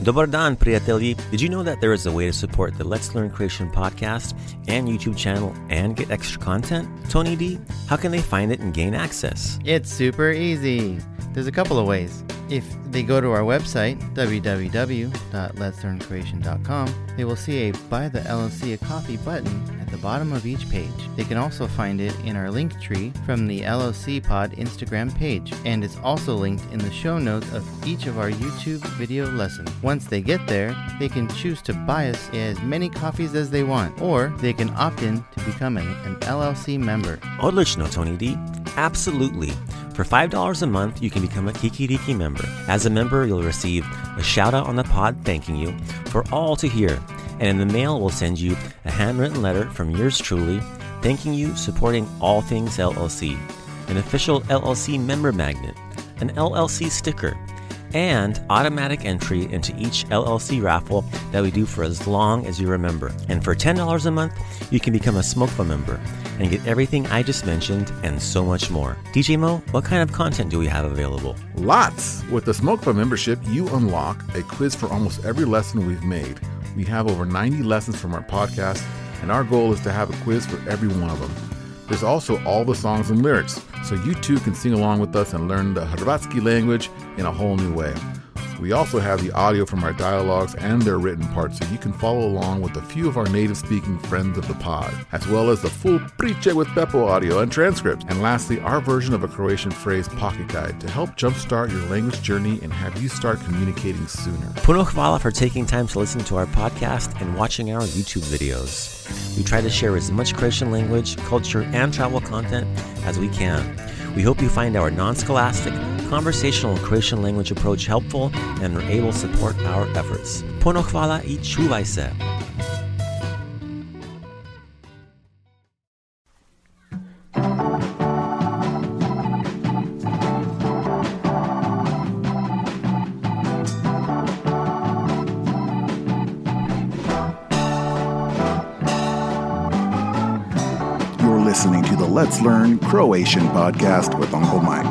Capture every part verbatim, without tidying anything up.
Dobar dan, priatelji. Did you know that there is a way to support the Let's Learn Croatian podcast and YouTube channel and get extra content? Tony D, how can they find it and gain access? It's super easy. There's a couple of ways. If they go to our website, w w w dot lets learn croatian dot com, they will see a Buy the L L C a Coffee button at the bottom of each page. They can also find it in our link tree from the L O C Pod Instagram page, and it's also linked in the show notes of each of our YouTube video lessons. Once they get there, they can choose to buy us as many coffees as they want, or they can opt in to become an, an L L C member. Odlično, Tony D. Absolutely. For five dollars a month, you can become a Kikiriki member. As a member, you'll receive a shout out on the pod thanking you for all to hear. And in the mail, we'll send you a handwritten letter from yours truly, thanking you supporting all things L L C, an official L L C member magnet, an L L C sticker, and automatic entry into each L L C raffle that we do for as long as you remember. And for ten dollars a month, you can become a Smokva member and get everything I just mentioned and so much more. D J Mo, what kind of content do we have available? Lots! With the Smokva membership, you unlock a quiz for almost every lesson we've made. We have over ninety lessons from our podcast, and our goal is to have a quiz for every one of them. There's also all the songs and lyrics, so you too can sing along with us and learn the Hrvatski language in a whole new way. We also have the audio from our dialogues and their written parts, so you can follow along with a few of our native-speaking friends of the pod, as well as the full Priče with Beppo audio and transcripts. And lastly, our version of a Croatian phrase pocket guide to help jumpstart your language journey and have you start communicating sooner. Puno hvala for taking time to listen to our podcast and watching our YouTube videos. We try to share as much Croatian language, culture, and travel content as we can. We hope you find our non-scholastic, conversational Croatian language approach helpful and are able to support our efforts. Puno hvala I čuvaj se. You're listening to the Let's Learn Croatian podcast with Uncle Mike.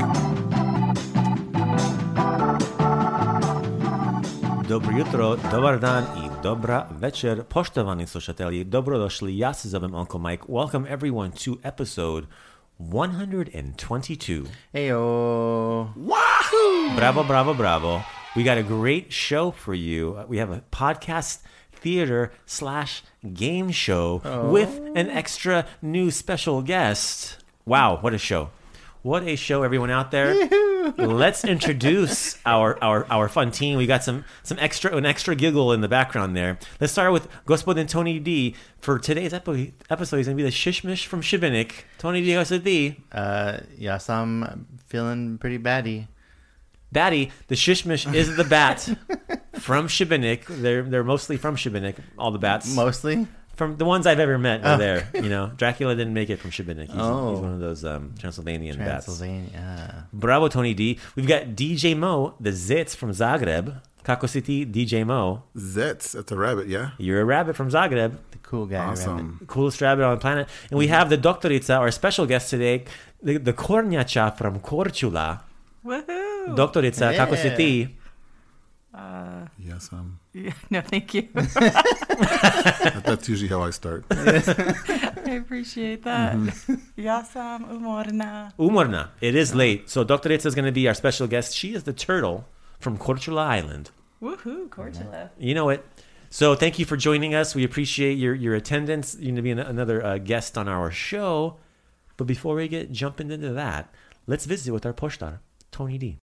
Dobro jutro, dobar dan I dobra večer. Poštovani slušatelji, dobrodošli. Ja se zovem Uncle Mike. Welcome everyone to episode one hundred twenty-two. Heyo! Wahoo! Bravo, bravo, bravo. We got a great show for you. We have a podcast theater slash game show oh. with an extra new special guest. Wow, what a show. What a show, everyone out there. Let's introduce our, our, our fun team. We got some some extra an extra giggle in the background there. Let's start with Gospodin Tony D. For today's epi- episode, he's going to be the Shishmish from Šibenik. Tony D, how's it be? Uh, yes, I'm feeling pretty batty. Batty, the Shishmish is the bat from Šibenik. They're, they're mostly from Šibenik, all the bats. Mostly? From the ones I've ever met are Oh. there. You know, Dracula didn't make it from Šibenik. He's, Oh. he's one of those um, Transylvanian bats. Transylvania. Bravo, Tony D. We've got D J Mo, the Zits from Zagreb. Kako si ti, D J Mo? Zets, that's a rabbit, yeah? You're a rabbit from Zagreb. The cool guy. Awesome. Rabbit. Coolest rabbit on the planet. And we have the Doktorica, our special guest today, the, the Kornjača from Korčula. Woohoo! Doktorica, Yeah. kako si ti? Uh, Yes, um, yeah, no, thank you. that, that's usually how I start. I appreciate that. Mm-hmm. Ja sam umorna. Umorna. It is late. So Doktorica is going to be our special guest. She is the turtle from Korčula Island. Woohoo, Korčula. You know it. So thank you for joining us. We appreciate your, your attendance. You're going to be an, another uh, guest on our show. But before we get jumping into that, let's visit with our poštar, Tony D.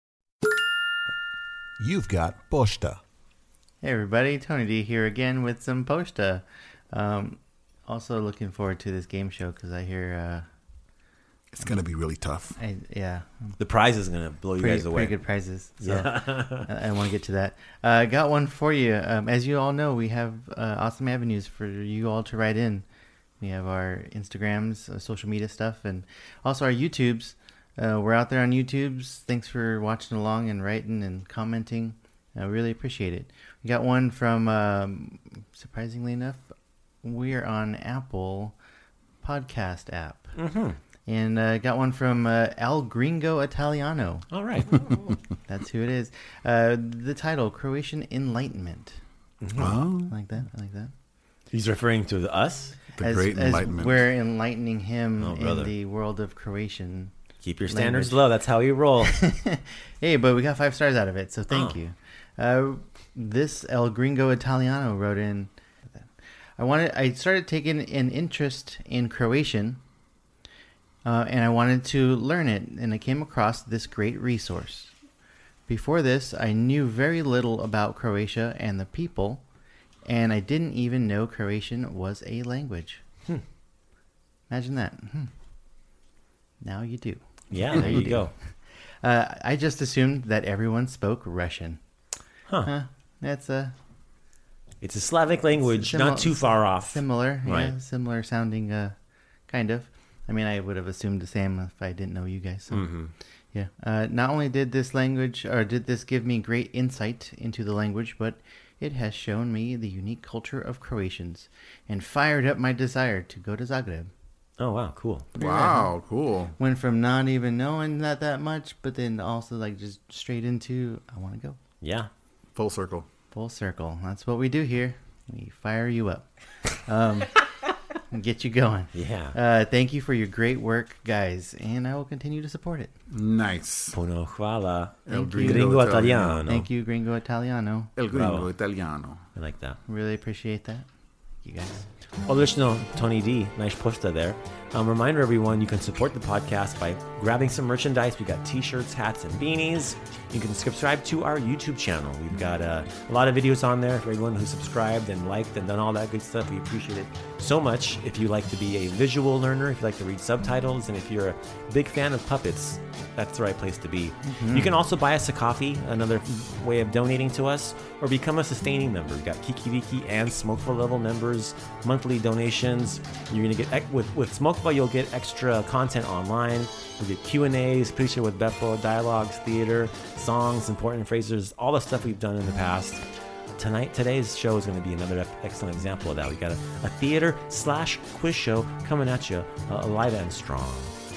You've got Pošta. Hey everybody, Tony D here again with some Posta. Um, also looking forward to this game show because I hear, uh, It's going to be really tough. I, yeah, The prize is going to blow you pretty, guys away. pretty good prizes. So I, I want to get to that. I uh, got one for you. Um, as you all know, we have uh, awesome avenues for you all to write in. We have our Instagrams, uh, social media stuff, and also our YouTubes. Uh, we're out there on YouTubes. Thanks for watching along and writing and commenting. I really appreciate it. We got one from, um, surprisingly enough, we're on Apple Podcast app. Mm-hmm. And uh, got one from uh, El Gringo Italiano. All right. That's who it is. Uh, the title, Croatian Enlightenment. Oh, I like that. I like that. He's referring to the us. the as, Great as Enlightenment. we're enlightening him Oh, in brother. the world of Croatian. Keep your standards Language. low. That's how we roll. Hey, but we got five stars out of it, so thank Oh. you. Uh, this El Gringo Italiano wrote in. I wanted. I started taking an interest in Croatian, uh, and I wanted to learn it, and I came across this great resource. Before this, I knew very little about Croatia and the people, and I didn't even know Croatian was a language. Hmm. Imagine that. Hmm. Now you do. Yeah, There there you you do. go. Uh, I just assumed that everyone spoke Russian. Huh. Huh. That's a It's a Slavic language, Simil- not too far off. similar, yeah, Right. similar sounding, uh, kind of. I mean, I would have assumed the same if I didn't know you guys. So. hmm Yeah. Uh, not only did this language, or did this give me great insight into the language, but it has shown me the unique culture of Croatians and fired up my desire to go to Zagreb. Oh, wow. Cool. Wow, cool. Went from not even knowing that that much, but then also like just straight into, I want to go. Yeah. Full circle. Full circle. That's what we do here. We fire you up. Um, and get you going. Yeah. Uh, thank you for your great work, guys, and I will continue to support it. Nice. Puno hvala. El Thank you. Gringo Italiano. Thank you, Gringo Italiano. El gringo Bravo. italiano. I like that. Really appreciate that. You guys. Odlično, Tony D. Nice posta there. Um, reminder, everyone, you can support the podcast by grabbing some merchandise. We got t-shirts, hats, and beanies. You can subscribe to our YouTube channel. We've got uh, a lot of videos on there for everyone who subscribed and liked and done all that good stuff. We appreciate it so much. If you like to be a visual learner, if you like to read subtitles, and if you're a big fan of puppets, that's the right place to be. You can also buy us a coffee, another way of donating to us, or become a sustaining member. We've got Kikiriki and Smokeful level members, monthly donations. You're going to get, ec- with, with Smokeful, you'll get extra content online. You'll get Q and A's, Preacher with Beppo, dialogues, theater, songs, important phrases, all the stuff we've done in the past. Tonight, today's show is going to be another ep- excellent example of that. We got a, a theater slash quiz show coming at you, uh, live and strong.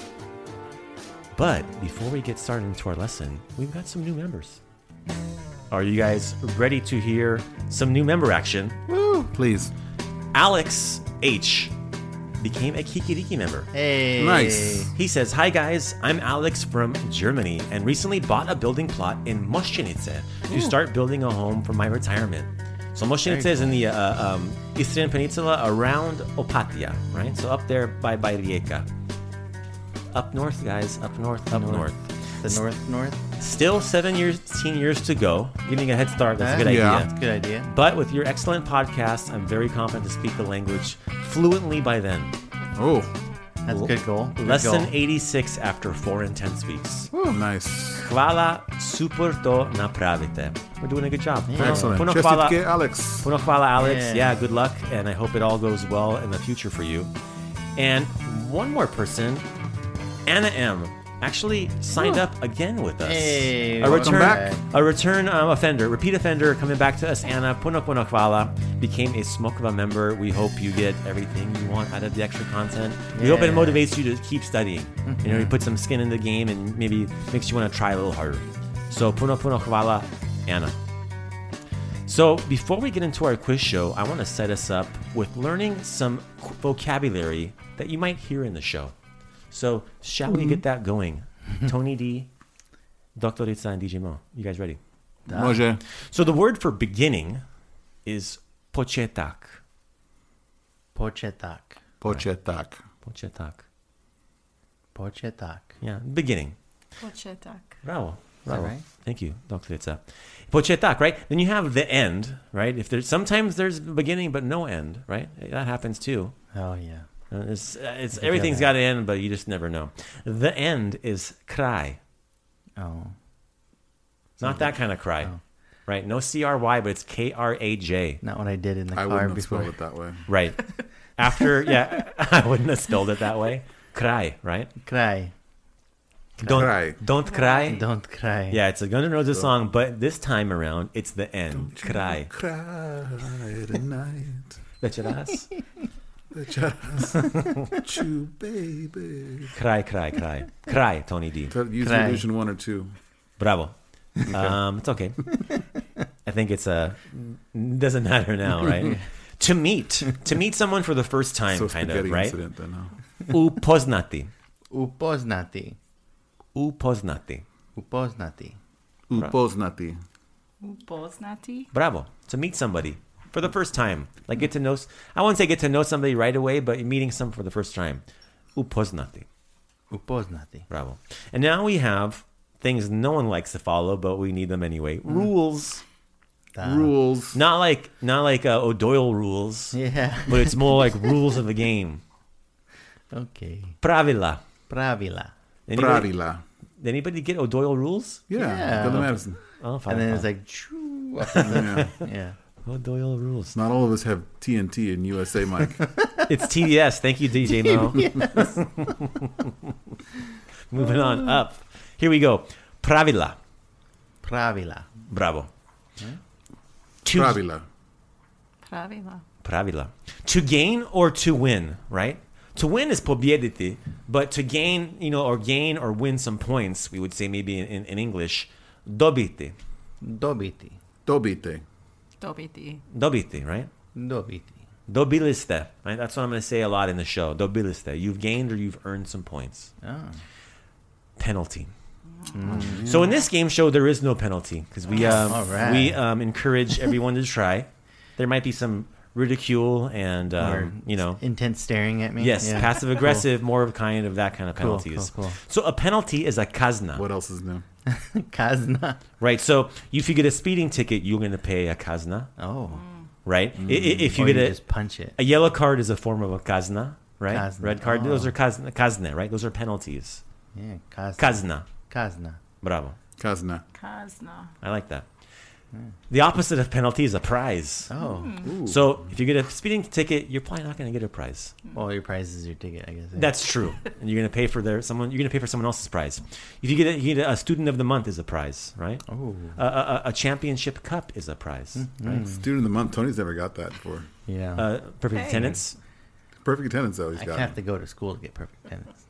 But before we get started into our lesson, we've got some new members. Are you guys ready to hear some new member action? Woo! Please. Alex H became a Kikiriki member. Hey. Nice. He says, "Hi guys, I'm Alex from Germany and recently bought a building plot in Mošćenice to start building a home for my retirement." So Mošćenice is in the uh, um, Istrian Peninsula around Opatija, right? So up there by, by Rijeka. Up north, guys, up north, up north. The north, north. Still seven years, teen years to go. Giving a head start, that's a good Yeah. idea. That's a good idea. But with your excellent podcast, I'm very confident to speak the language fluently by then. Oh, That's a good goal. Good Lesson goal. eighty-six after four intense weeks. nice. Hvala, super to napravite. We're doing a good job. Puno- Excellent. Puno hvala, Čestitke, Alex. puno hvala, Alex. Yeah. Yeah, good luck, and I hope it all goes well in the future for you. And one more person, Anna M, actually signed up again with us. Hey, a welcome return, back. a return um, offender, repeat offender, coming back to us. Anna, puno puno hvala, became a Smokva member. We hope you get everything you want out of the extra content. We hope it Yeah. motivates you to keep studying. You know, you put some skin in the game and maybe makes you want to try a little harder. So puno puno hvala, Anna. So before we get into our quiz show, I want to set us up with learning some qu- vocabulary that you might hear in the show. So shall we get that going? Tony D, Doctor Ritza, and D J Mo. You guys ready? Može. So the word for beginning is početak. Početak. Početak. Početak. Početak. Yeah, beginning. Početak. Bravo. that Bravo. right? Thank you, Doctor Ritza. Početak, right? Then you have the end, right? If there's sometimes there's a beginning but no end, right? That happens too. Oh, yeah. Uh, It's, uh, it's I everything's feel got that. to end, but you just never know. The end is cry, Oh. not that kind of cry, Oh. right? No C R Y, but it's K R A J, Not what I did in the I car wouldn't have before. spelled it that way. right? After, yeah, I wouldn't have spelled it that way. Cry, right? Cry. Don't Cry. don't cry. Don't cry. Yeah, it's a Guns N' Roses song, but this time around, it's the end. Cry. Cry tonight. Vecheras. Chew, baby. Cry, cry, cry. Cry, Tony D. Use Cry. revision one or two. Bravo. Um, it's okay. I think it's a... Doesn't matter now, right? To meet. To meet someone for the first time, So kind spaghetti of, right? incident then, huh? Upoznati. Upoznati. Upoznati. Upoznati. Upoznati. Upoznati. Bravo. To meet somebody for the first time. Like get to know... I wouldn't say get to know somebody right away, but meeting someone for the first time. Upoznati. Upoznati. Bravo. And now we have things no one likes to follow, but we need them anyway. Rules. Ah. Rules. Not like not like uh, O'Doyle rules, Yeah. but it's more like rules of the game. Okay. Pravila. Pravila. Anybody, Pravila. anybody get O'Doyle rules? Yeah. Yeah. Billy Madison. Oh, fine, And then fine. it's like, choo, up in the- Yeah. yeah. O'Doyle rules. Not all of us have T N T in U S A, Mike. It's T D S. Thank you, D J Mo. Moving on up. Here we go. Pravila. Pravila. Bravo. To, Pravila. Pravila. Pravila. To gain or to win, right? To win is pobiediti, but to gain, you know, or gain or win some points, we would say maybe in, in, in English, dobiti. Dobiti. Dobite. Dobiti. Dobiti, right? Dobiti. Dobiliste, right? That's what I'm going to say a lot in the show. Dobiliste. You've gained or you've earned some points. Oh. Penalty. So in this game show, there is no penalty because we um, All right. we um, encourage everyone to try. There might be some ridicule and Or um, you know, intense staring at me. yes, Yeah. passive aggressive, more of kind of that kind of Cool, penalties. cool, cool. So a penalty is a kazna, What else is new? Kazna. right? So if you get a speeding ticket, you're going to pay a kazna, Oh. right? I- I- If you Or get you a, just punch it. a yellow card is a form of a kazna, right? Kazna. Red card, Oh. those are kazna, kazna, right? Those are penalties. Yeah. Kazna. Kazna, Kazna. bravo. Kazna. Kazna. I like that. The opposite of penalty is a prize. Oh. Ooh. So if you get a speeding ticket, you're probably not going to get a prize. Well, your prize is your ticket, I guess. yeah. That's true, and you're going to pay for their someone. You're going to pay for someone else's prize. If you get a, you get a student of the month is a prize, right? Oh. A, a, a championship cup is a prize, right? Student of the month. Tony's never got that before. Yeah. Uh, perfect Hey. attendance. Perfect attendance, though. He's I got. have to go to school to get perfect attendance.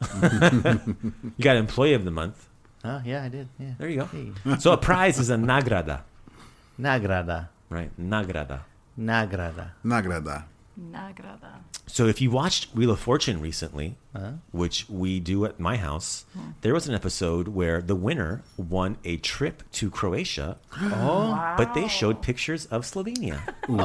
You got employee of the month. Oh, yeah, I did. Yeah. There you go. Hey. So a prize is a nagrada, Nagrada. right? Nagrada. Nagrada. Nagrada. Nagrada. So if you watched Wheel of Fortune recently, Huh? which we do at my house, there was an episode where the winner won a trip to Croatia, Oh. but they showed pictures of Slovenia.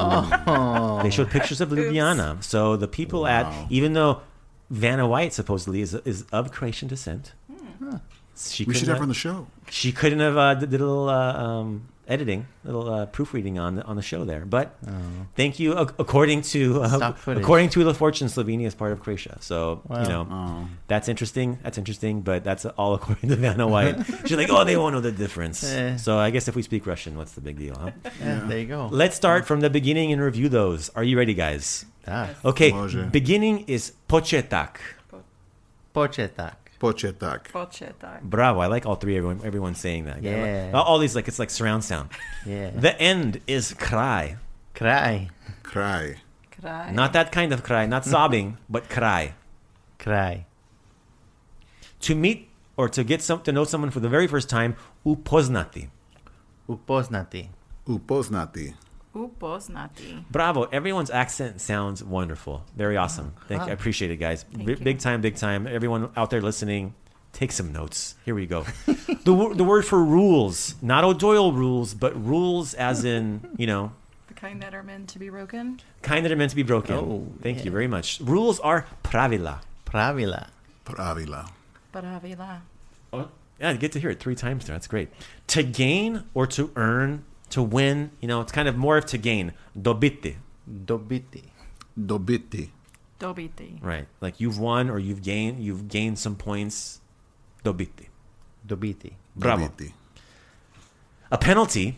Oh. They showed pictures of Ljubljana. So the people Wow. at, even though Vanna White supposedly is is of Croatian descent, she We should couldn't have her on have, the show. she couldn't have uh, did a little uh, um, editing, little uh, proofreading on the, on the show there. But thank you. Ac- According to uh, Stock footage. according to Wheel of Fortune, Slovenia is part of Croatia. So Wow. you know. Oh. That's interesting. That's interesting, but that's all according to Vanna White. She's like, oh, they won't know the difference. Eh. So I guess if we speak Russian, what's the big deal, huh? Yeah, there you go. Let's start from the beginning and review those. Are you ready, guys? Ah. Okay, Może. beginning is pochetak. Pochetak. Pochetak. Pochetak. Bravo. I like all three. Everyone, everyone's saying that. Yeah. All all these, like, it's like surround sound. Yeah. The end is cry. Cry. Cry. Kraj. Not that kind of cry, not sobbing, but cry. Cry. To meet or to get some to know someone for the very first time, upoznati. Upoznati. Upoznati. Upoznati. Bravo. Everyone's accent sounds wonderful. Very awesome. Thank you. I appreciate it, guys. Thank Big, you. big time, big time. Everyone out there listening, take some notes. Here we go. the, wo- the word for rules, not O'Doyle rules, but rules as in, you know, The kind that are meant to be broken. kind that are meant to be broken. Oh, Thank you yeah. very much. Rules are pravila. Pravila. Pravila. Pravila. Oh, yeah, you get to hear it three times there. That's great. To gain or to earn, to win, you know, it's kind of more of to gain. Dobiti. Dobiti. Dobiti. Dobiti. Right. Like you've won or you've gained, you've gained some points. Dobiti. Dobiti. Bravo. Dobiti. A penalty,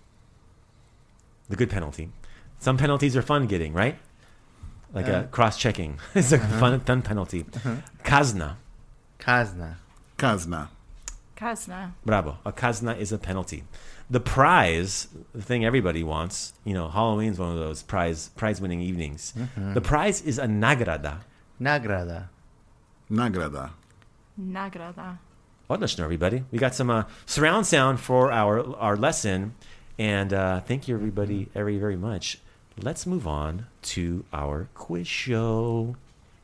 the good penalty. Some penalties are fun getting, right? Like a cross-checking. It's a fun, fun penalty. Kazna. Kazna. Kazna. Kazna. Bravo. A kazna is a penalty. The prize, the thing everybody wants, you know, Halloween's one of those prize prize winning evenings. Mm-hmm. The prize is a nagrada. Nagrada. Nagrada. Nagrada. Odlično, everybody. We got some uh, surround sound for our our lesson, and uh, thank you, everybody, very very much. Let's move on to our quiz show.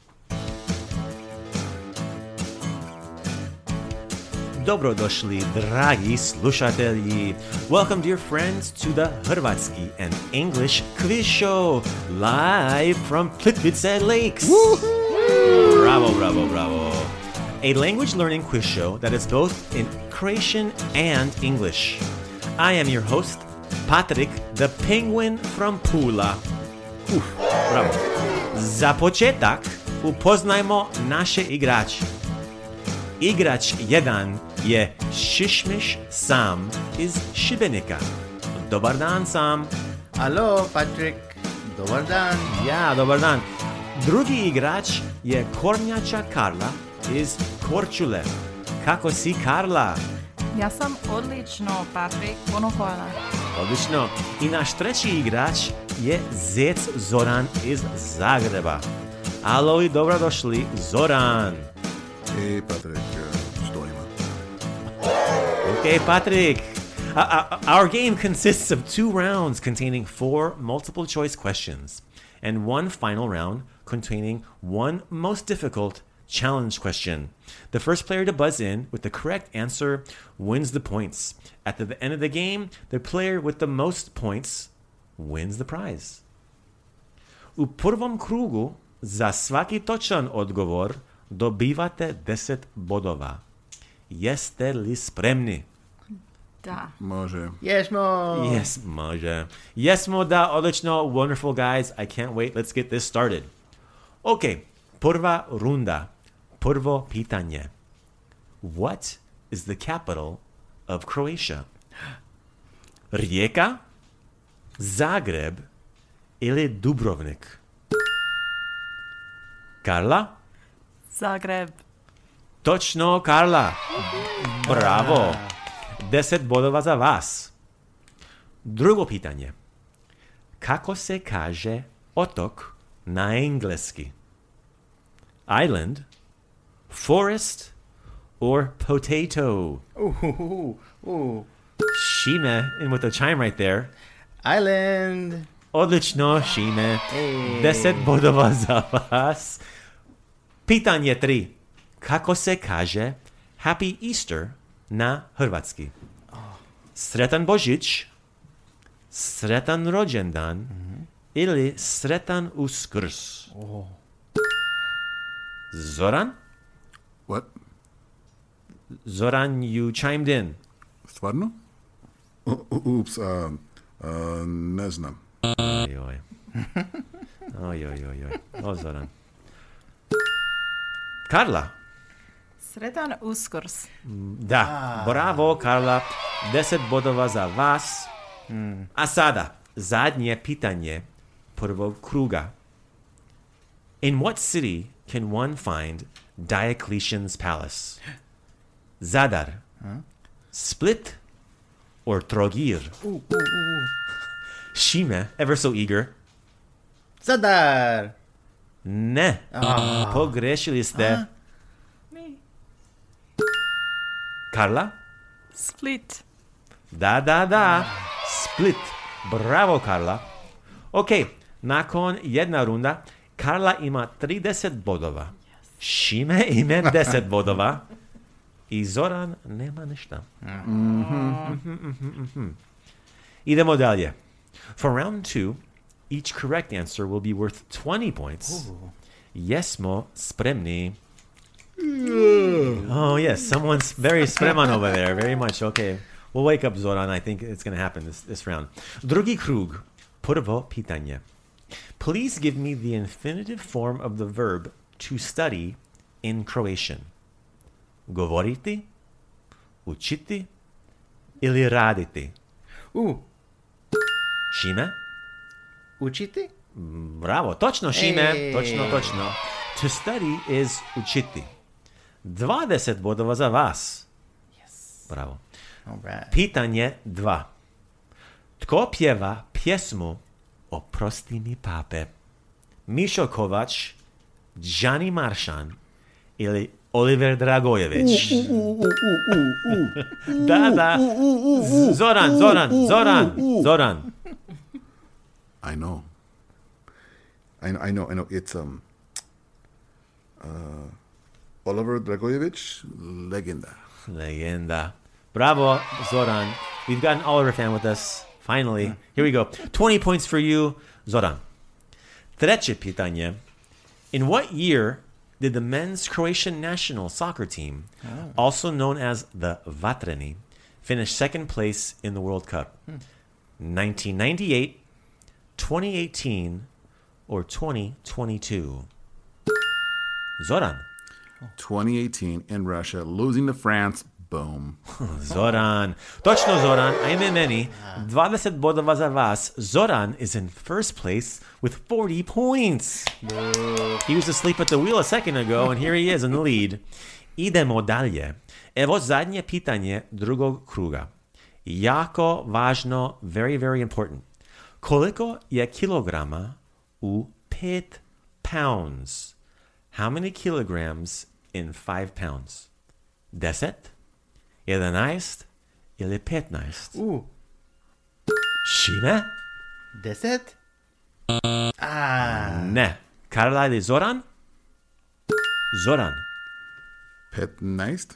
Dobrodošli, dragi slušatelji. Welcome, dear friends, to the Hrvatski and English quiz show, live from Plitvice Lakes. Bravo, bravo, bravo. A language learning quiz show that is both in Croatian and English. I am your host, Patrick, the penguin from Pula. Uf, bravo. Za početak, upoznajmo naše igrače. Igrač jedan je Šišmiš Sam iz Šibenika. Dobar dan, Sam. Alo, Patrick. Dobar dan. Ja, dobar dan. Drugi igrač je Kornjača Karla iz Korčule. Kako si, Karla? Ja sam odlično, Patrick. Puno hvala. Odlično. I naš treći igrač je Zec Zoran iz Zagreba. Alo i dobrodošli, Zoran. Hey, Patrick, uh, što ima? Okay, Patrick. Uh, uh, our game consists of two rounds containing four multiple choice questions and one final round containing one most difficult challenge question. The first player to buzz in with the correct answer wins the points. At the end of the game, the player with the most points wins the prize. U prvom krugu za svaki točan odgovor dobivate deset bodova. Jeste li spremni? Da. Može. Jesmo. Yes, može. Jesmo, da, odlično, wonderful guys. I can't wait. Let's get this started. Okay, prva runda. Prvo pitanje. What is the capital of Croatia? Rijeka, Zagreb ili Dubrovnik? Karla? Zagreb. Točno, Karla. Bravo. Deset bodova za vas. Drugo pitanje. Kako se kaže otok na engleski? Island, forest, or potato? Ooh, ooh, ooh. Šime, and with the chime right there. Island. Odlično, Šime. Hey. Deset bodova za vas. Pitanje tri. Kako se kaže Happy Easter na hrvatski? Sretan Božić, sretan rođendan mm-hmm. ili sretan Uskrs? Oh. Zoran? What? Zoran, you chimed in. Stvarno? U- u- Ups, uh, uh, ne znam. Oj, oj. Oj, oj, oj, oj. O, Zoran. Karla? Sretan Uskrs. Da, bravo, Karla. Deset bodova za vas. Mm. A sada, zadnje pitanje prvog kruga. In what city can one find Diocletian's palace? Zadar, huh? Split, or Trogir? Ooh, ooh, ooh. Šime, ever so eager. Zadar. Ne, Ah. pogrešili ste. Ah. Mi. Karla? Split. Da, da, da. Split. Bravo, Karla. Ok, nakon jedna runda, Karla ima trideset bodova. Šime ima deset bodova. I Zoran nema ništa. Mm-hmm, mm-hmm, mm-hmm. Idemo dalje. For round two, each correct answer will be worth twenty points. Ooh. Jesmo spremni. Oh, yes. Someone's very spreman over there. Very much. Okay. We'll wake up Zoran. I think it's going to happen this, this round. Drugi krug. Prvo pitanje. Please give me the infinitive form of the verb to study in Croatian. Govoriti, učiti ili raditi? Uh. Šime? Učiti? Bravo. Točno, Šime. Ej. Točno, točno. To study is učiti. dvadeset bodova za vas. Yes. Bravo. All right. Pitanje dva. Tko pjeva pjesmu Oprosti mi pape? Mišo Kovač, Gianni Maršan ili Oliver Dragojević? Da, da. Zoran, Zoran, Zoran, Zoran. I know. I, I know, I know. It's um, uh, Oliver Dragojević, legenda. Legenda. Bravo, Zoran. We've got an Oliver fan with us. Finally. Here we go. twenty points for you, Zoran. Treće pitanje. In what year did the men's Croatian national soccer team, also known as the Vatreni, finish second place in the World Cup? nineteen ninety-eight, twenty eighteen, or twenty twenty-two? Zoran. twenty eighteen in Russia, losing to France. Boom. Zoran. Točno, Zoran. Ajme meni. dvadeset bodova za vas. Zoran is in first place with forty points. He was asleep at the wheel a second ago, and here he is in the lead. Idemo dalje. Evo zadnje pitanje drugog kruga. Jako važno, very, very important. Koliko je kilograma u pet pounds? How many kilograms in five pounds? Deset? Jedanaest ili petnaest? Ooh. Šime? Deset? Ah. Ne. Karla ili Zoran? Zoran. petnaest?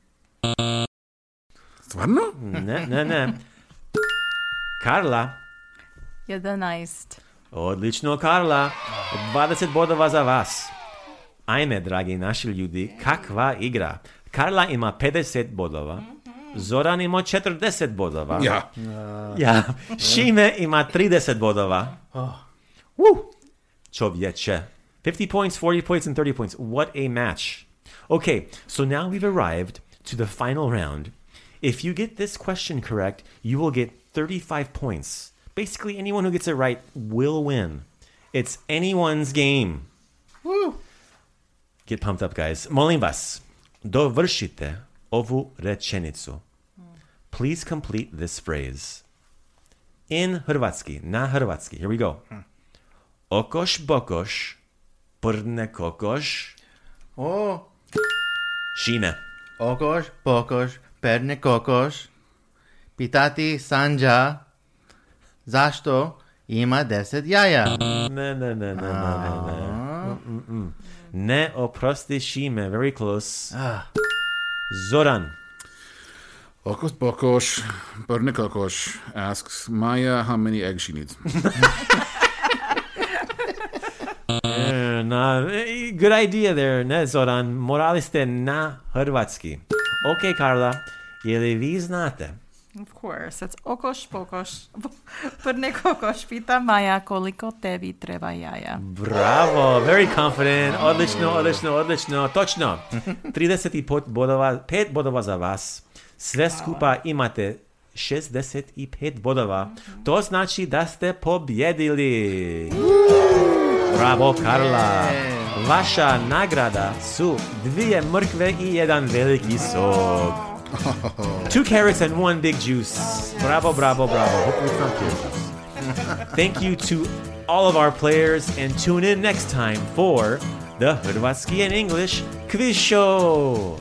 Stvarno? Ne, ne, ne. Karla. jedanaest. Odlično, Karla. dvadeset bodova za vas. Ajme, dragi naši ljudi, kakva igra. Karla ima pedeset bodova. Zoran ima četrdeset bodova. Ja. Ja. Šime ima trideset bodova. Woo! Čovječe. fifty points, forty points, and thirty points. What a match. Okay, so now we've arrived to the final round. If you get this question correct, you will get thirty-five points. Basically, anyone who gets it right will win. It's anyone's game. Woo. Get pumped up, guys. Molim vas, dovršite ovu rečenicu. Please complete this phrase. In Hrvatski, na Hrvatski. Here we go. Okoš bokoš, prne kokoš. Oh. Šime. Okoš, pokoš, perne kokoš. Pitati Sanja zašto ima deset jaja. Ne, ne, ne, ne, ne, ne, ne. Mm-mm. Ne oprosti Šime. Very close. Ah. Zoran. Okos Pokos, Perne Kokos asks Maya how many eggs she needs. Eh, na, eh, good idea there, ne, Zoran. Morali ste na Hrvatski. Ok, Karla. Je li vi znate? Of course. It's okoš pokoš. Prne kokoš pita Maja koliko tebi treba jaja. Bravo, very confident. Odlično, odlično, odlično. Točno. trideset bodova, pet bodova za vas. Sve skupa imate šezdeset pet bodova. To znači da ste pobjedili. Bravo, Karla. Vaša nagrada su dvije mrkve i jedan veliki sok. Two carrots and one big juice. Bravo, bravo, bravo. Hopefully it's not tear juice. Thank you to all of our players, and tune in next time for the Hrvatski and English Quiz Show.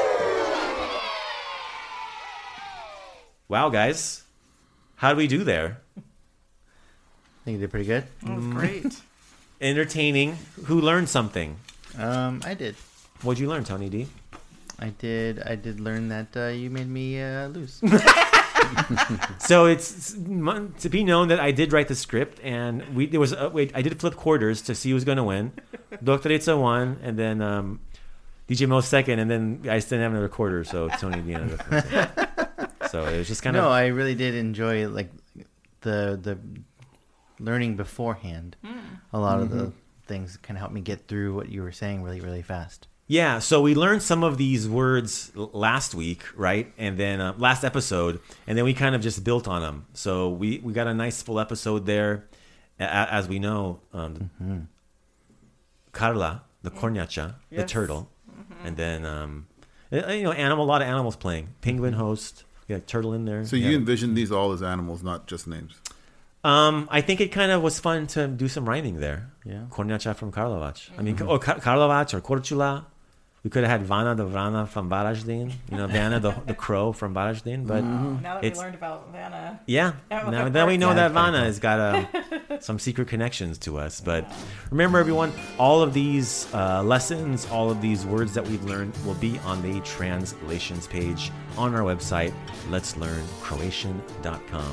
Wow, guys. How do we do there? I think you did pretty good. That was great. Entertaining. Who learned something? Um, I did. What'd you learn, Tony D? I did. I did learn that uh, you made me uh, lose. So it's to be known that I did write the script, and we there was uh, wait I did flip quarters to see who was going to win. Doktorica won, and then um, D J Mo second, and then I still didn't have another quarter, so Tony D ended up. So it was just kind no, of. I really did enjoy like the the learning beforehand. A lot of the things kind of helped me get through what you were saying really, really fast. Yeah, so we learned some of these words l- last week, right? And then uh, last episode, and then we kind of just built on them. So we, we got a nice full episode there. A- as we know, um, Karla, the kornjača, the Yes. turtle, and then um, Uh, You know, animal. A lot of animals playing. Penguin host. You got turtle in there. So you Yeah. envision these all as animals, not just names. Um, I think it kind of was fun to do some rhyming there. Yeah. Korniacha from Karlovac. I mean, or Kar- Karlovac or Korčula. We could have had Vana the Vrana from Varaždin. You know, Vanna the the crow from Varaždin. But Now that It's- we learned about Vanna. yeah, That now, would now we work. know Yeah, that it's pretty Vanna cool. has got uh, some secret connections to us. But remember, everyone, all of these uh, lessons, all of these words that we've learned will be on the translations page on our website, lets learn croatian dot com.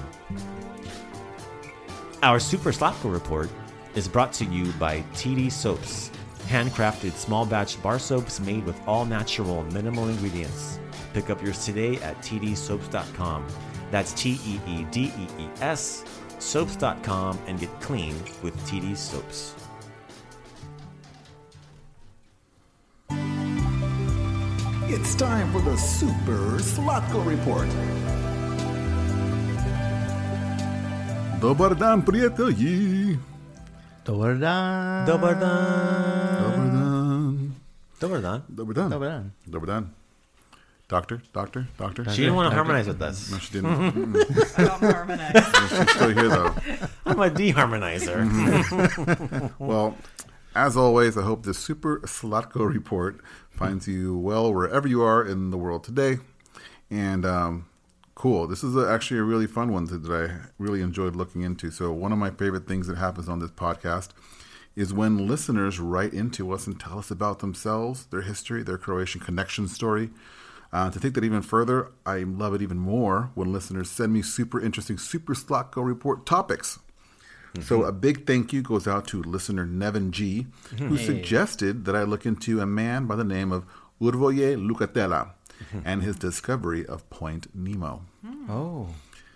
Our Super Slatko report is brought to you by T D Soaps, handcrafted small batch bar soaps made with all natural, minimal ingredients. Pick up yours today at t d soaps dot com. That's T E E D E E S, soaps dot com, and get clean with T D Soaps. It's time for the Super Slatko Report. Dobar dan, prijatelji. Dobar dan. Dobar dan. Dobar dan. Dobar dan. Dobar dan. Dobar dan. Dobar dan. Doctor, doctor, doctor. She didn't want to harmonize with us. No, she didn't. Mm-mm. I don't harmonize. She's still here, though. I'm a deharmonizer. Well, as always, I hope this Super Slatko report finds you well wherever you are in the world today. And um, cool. This is a, actually a really fun one that I really enjoyed looking into. So one of my favorite things that happens on this podcast is when listeners write into us and tell us about themselves, their history, their Croatian connection story. Uh, to take that even further, I love it even more when listeners send me super interesting Super Slatko report topics. So a big thank you goes out to listener Nevin G, who suggested that I look into a man by the name of Urvoje Lucatella and his discovery of Point Nemo. Oh,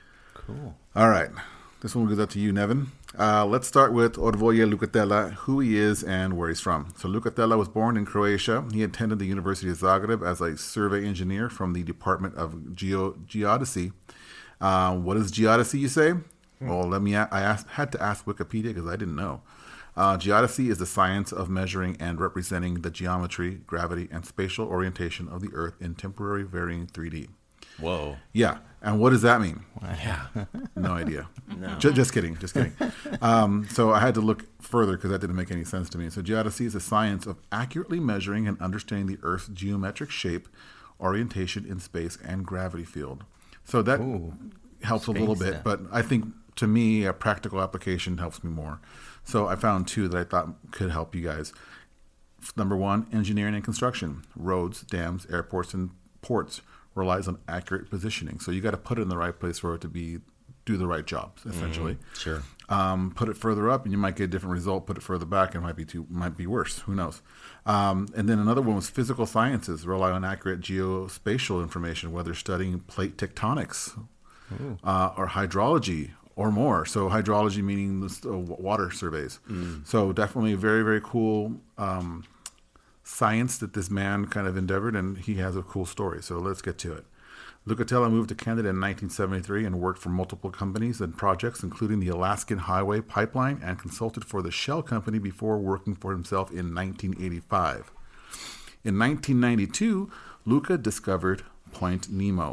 cool. All right. This one goes out to you, Nevin. Uh, let's start with Urvoje Lucatella, who he is and where he's from. So Lucatella was born in Croatia. He attended the University of Zagreb as a survey engineer from the Department of Geo- Geodesy. Uh, what is geodesy, you say? Well, let me. A- I asked, had to ask Wikipedia because I didn't know. Uh, geodesy is the science of measuring and representing the geometry, gravity, and spatial orientation of the Earth in temporary varying three D. Whoa. Yeah, and what does that mean? Yeah. No idea. No. Just, just kidding. Just kidding. Um, so I had to look further because that didn't make any sense to me. So geodesy is the science of accurately measuring and understanding the Earth's geometric shape, orientation in space, and gravity field. So that Ooh. helps a little Space, bit, yeah. but I think to me a practical application helps me more. So I found two that I thought could help you guys. Number one, engineering and construction. Roads, dams, airports, and ports relies on accurate positioning. So you got to put it in the right place for it to be do the right jobs, essentially. Sure. Um, put it further up, and you might get a different result. Put it further back, and it might be too might be worse. Who knows? Um, and then another one was physical sciences. Rely on accurate geospatial information, whether studying plate tectonics uh, or hydrology or more. So hydrology meaning the uh, water surveys. So definitely a very very cool um, science that this man kind of endeavored, and he has a cool story. So let's get to it. Lucatella moved to Canada in nineteen seventy-three and worked for multiple companies and projects, including the Alaskan Highway Pipeline, and consulted for the Shell Company before working for himself in nineteen eighty-five. In nineteen ninety-two, Luca discovered Point Nemo.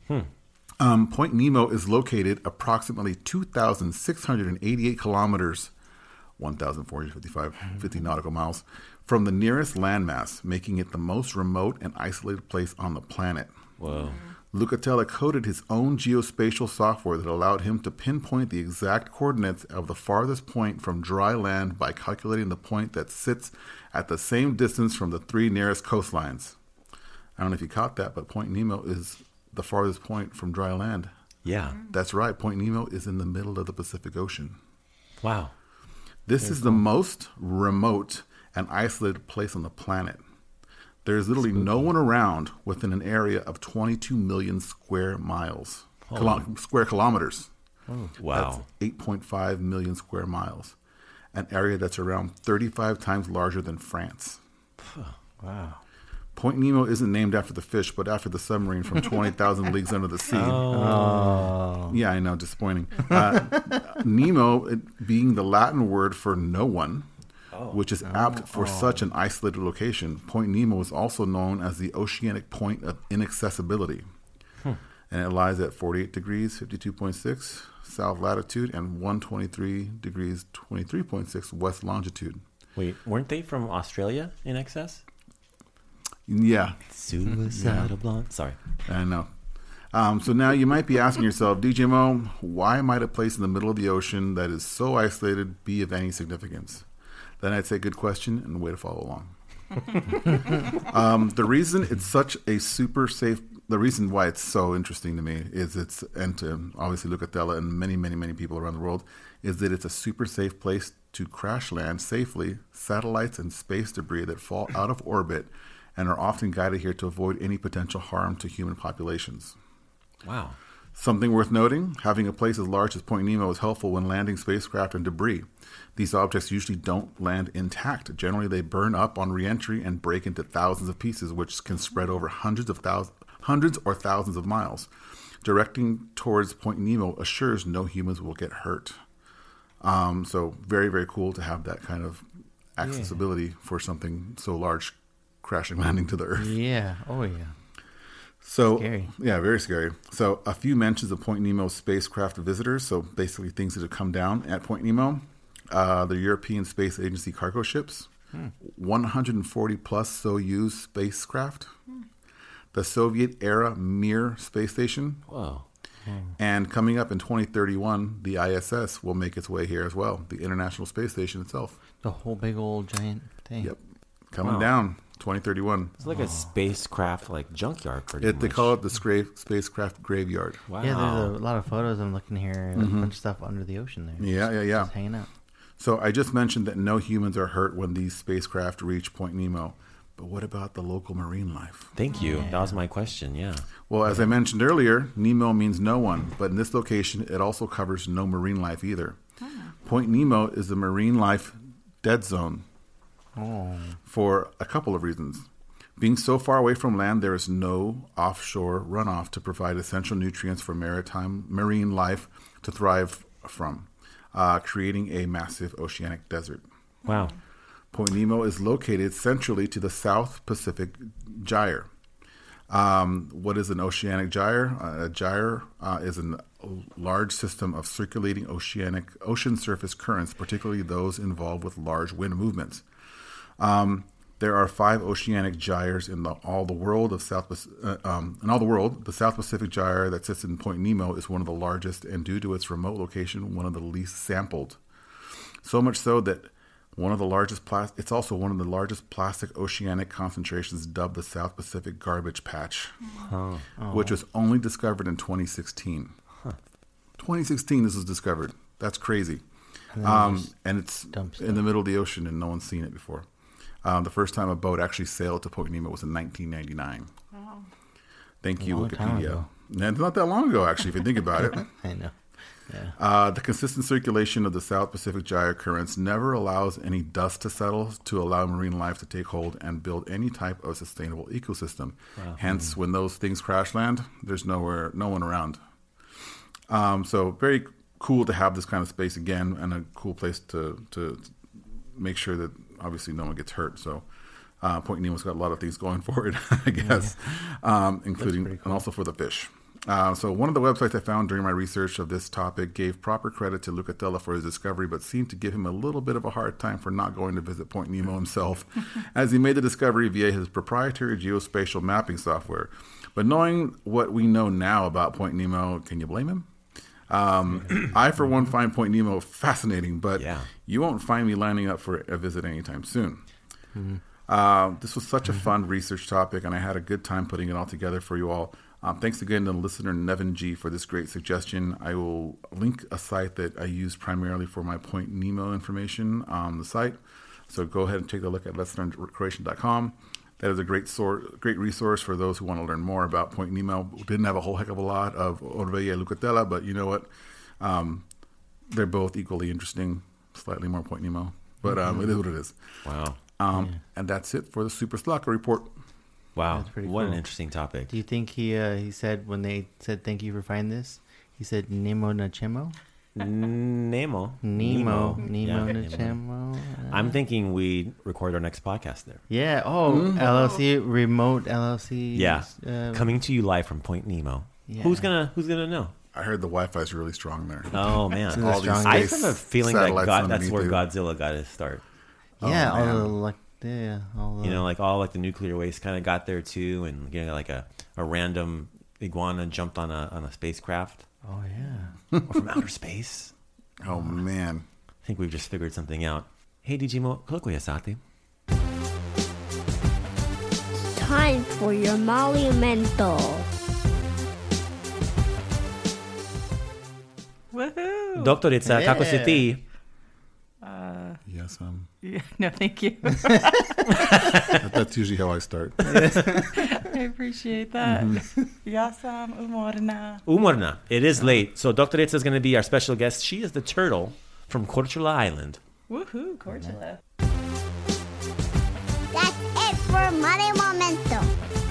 Um, Point Nemo is located approximately two thousand six hundred eighty-eight kilometers, one thousand four hundred fifty-five fifty nautical miles, from the nearest landmass, making it the most remote and isolated place on the planet. Whoa. Lucatella coded his own geospatial software that allowed him to pinpoint the exact coordinates of the farthest point from dry land by calculating the point that sits at the same distance from the three nearest coastlines. I don't know if you caught that, but Point Nemo is the farthest point from dry land. Yeah. That's right. Point Nemo is in the middle of the Pacific Ocean. Wow. This is the most remote and isolated place on the planet. There is literally no one around within an area of twenty-two million square miles, kilo- square kilometers. Wow. That's eight point five million square miles. An area that's around thirty-five times larger than France. Wow. Point Nemo isn't named after the fish, but after the submarine from twenty thousand Leagues Under the Sea. Oh. Yeah, I know, disappointing. Uh, Nemo, it being the Latin word for no one, which is apt for such an isolated location. Point Nemo is also known as the oceanic point of inaccessibility. Hmm. And it lies at forty-eight degrees, fifty-two point six south latitude and one hundred twenty-three degrees, twenty-three point six west longitude. Wait, weren't they from Australia in excess? Yeah. Suicidal blonde. Sorry. I know. Um, so now you might be asking yourself, D J Mo, why might a place in the middle of the ocean that is so isolated be of any significance? Then I'd say good question and way to follow along. um, the reason it's such a super safe, the reason why it's so interesting to me is it's, and to obviously Lucatella and many, many, many people around the world, is that it's a super safe place to crash land safely satellites and space debris that fall out of orbit and are often guided here to avoid any potential harm to human populations. Wow. Something worth noting, having a place as large as Point Nemo is helpful when landing spacecraft and debris. These objects usually don't land intact. Generally, they burn up on re-entry and break into thousands of pieces, which can spread over hundreds of thousands, hundreds or thousands of miles. Directing towards Point Nemo assures no humans will get hurt. Um, so very, very cool to have that kind of accessibility yeah. for something so large crashing landing to the Earth. Yeah. Oh, yeah. So, scary. Yeah, very scary. So a few mentions of Point Nemo spacecraft visitors. So basically things that have come down at Point Nemo. Uh, the European Space Agency cargo ships. Hmm. one hundred forty plus Soyuz spacecraft. Hmm. The Soviet-era Mir space station. Whoa. Hmm. And coming up in twenty thirty-one, the I S S will make its way here as well. The International Space Station itself. The whole big old giant thing. Yep. Coming Wow. down. twenty thirty-one. It's like oh. a spacecraft like junkyard pretty it, much. They call it the scra- spacecraft graveyard. Wow. Yeah, there's a lot of photos I'm looking here. Mm-hmm. A bunch of stuff under the ocean there. Yeah, just, yeah, yeah. Just hanging out. So I just mentioned that no humans are hurt when these spacecraft reach Point Nemo. But what about the local marine life? Thank you. Yeah. That was my question, yeah. Well, as I mentioned earlier, Nemo means no one. But in this location, it also covers no marine life either. Oh. Point Nemo is the marine life dead zone oh. for a couple of reasons. Being so far away from land, there is no offshore runoff to provide essential nutrients for maritime marine life to thrive from, uh, creating a massive oceanic desert. Wow. Point Nemo is located centrally to the South Pacific Gyre. Um, what is an oceanic gyre? Uh, a gyre uh, is a large system of circulating oceanic ocean surface currents, particularly those involved with large wind movements. Um, There are five oceanic gyres in the, all the world of South uh, um, in all the world. The South Pacific Gyre that sits in Point Nemo is one of the largest, and due to its remote location, one of the least sampled. So much so that one of the largest plas- it's also one of the largest plastic oceanic concentrations, dubbed the South Pacific Garbage Patch, huh. oh. which was only discovered in twenty sixteen. Huh. twenty sixteen, this was discovered. That's crazy, and, um, and it's stuff. in the middle of the ocean, and no one's seen it before. Um, the first time a boat actually sailed to Point Nemo was in nineteen ninety-nine. Wow. Thank you, Wikipedia. And it's not that long ago, actually, if you think about it. I know. Yeah. Uh, the consistent circulation of the South Pacific Gyre currents never allows any dust to settle to allow marine life to take hold and build any type of sustainable ecosystem. Wow. Hence, mm-hmm. when those things crash land, there's nowhere, no one around. Um, so very cool to have this kind of space again, and a cool place to to make sure that obviously no one gets hurt. So uh, Point Nemo's got a lot of things going for it, I guess, yeah. um, including cool. and also for the fish. Uh, so one of the websites I found during my research of this topic gave proper credit to Lucatella for his discovery, but seemed to give him a little bit of a hard time for not going to visit Point Nemo himself, as he made the discovery via his proprietary geospatial mapping software. But knowing what we know now about Point Nemo, can you blame him? Um, I, for one, find Point Nemo fascinating, but yeah. you won't find me lining up for a visit anytime soon. Mm-hmm. Uh, this was such a fun research topic, and I had a good time putting it all together for you all. Um, thanks again to listener Nevin G for this great suggestion. I will link a site that I use primarily for my Point Nemo information on the site. So go ahead and take a look at let's learn croatian dot com. That is a great source, great resource for those who want to learn more about Point Nemo. We didn't have a whole heck of a lot of Orbella and Lucatella, but you know what? Um, they're both equally interesting, slightly more Point Nemo. But um, mm-hmm. it is what it is. Wow. Um, yeah. And that's it for the Super Slaka Report. Wow, what cool. an interesting topic. Do you think he uh, he said when they said thank you for finding this, he said Nemo Nachemo? Nemo. Nemo. Nemo yeah, Nachemo. I'm thinking we record our next podcast there. Yeah. Oh, Mm-hmm. L L C, remote L L C. Yeah. Uh, Coming to you live from Point Nemo. Yeah. Who's gonna Who's gonna know? I heard the Wi-Fi is really strong there. Oh man, All these I space have a feeling that satellites God, that's underneath where you. Godzilla got his start. Yeah. Oh, all man. the like. Yeah. All the, You know, like all like the nuclear waste kind of got there too, and you know, like a, a random iguana jumped on a on a spacecraft Oh yeah. or from outer space. Oh man. I think we've just figured something out. Hey, D J Mo, koliko je sati? Time for your monumental. Woohoo! Doktorica, kako si Yeah. ti? Yes, um, Yeah, no, thank you. that's usually how I start. I appreciate that. Ja sam umorna. Umorna. It is late, so Doktorica is going to be our special guest. She is the turtle from Korčula Island. Woohoo, Korčula. That's it for Money Momentum.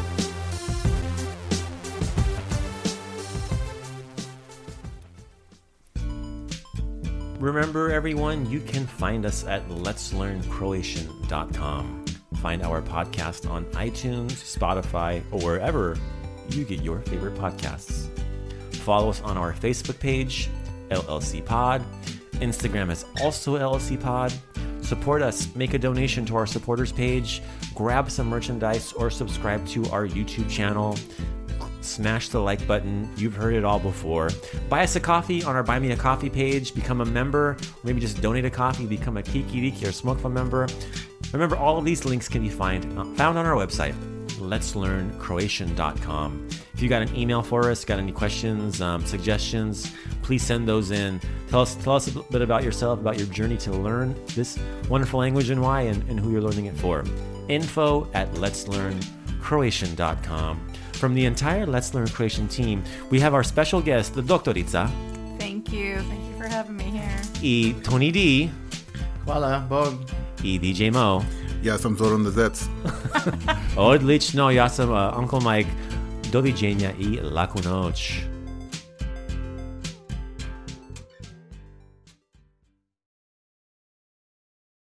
Remember, everyone, you can find us at lets learn croatian dot com. Find our podcast on iTunes, Spotify, or wherever you get your favorite podcasts. Follow us on our Facebook page, L L C Pod. Instagram is also L L C Pod. Support us. Make a donation to our supporters page. Grab some merchandise or subscribe to our YouTube channel. Smash the like button. You've heard it all before. Buy us a coffee on our Buy Me a Coffee page. Become a member. Or maybe just donate a coffee. Become a Kikiriki or Smoke Fun member. Remember, all of these links can be find, uh, found on our website, lets learn croatian dot com. If you got an email for us, got any questions, um, suggestions, please send those in. Tell us, tell us a bit about yourself, about your journey to learn this wonderful language and why, and, and who you're learning it for. Info at lets learn croatian dot com. From the entire Let's Learn Croatian team, we have our special guest, the Doktorica, Thank you. Thank you for having me here. i Tony D, Hvala, Bog. i D J Mo. Ja sam Zoran Dezec. Odlično, ja sam uh, Uncle Mike. Doviđenja i laku noć.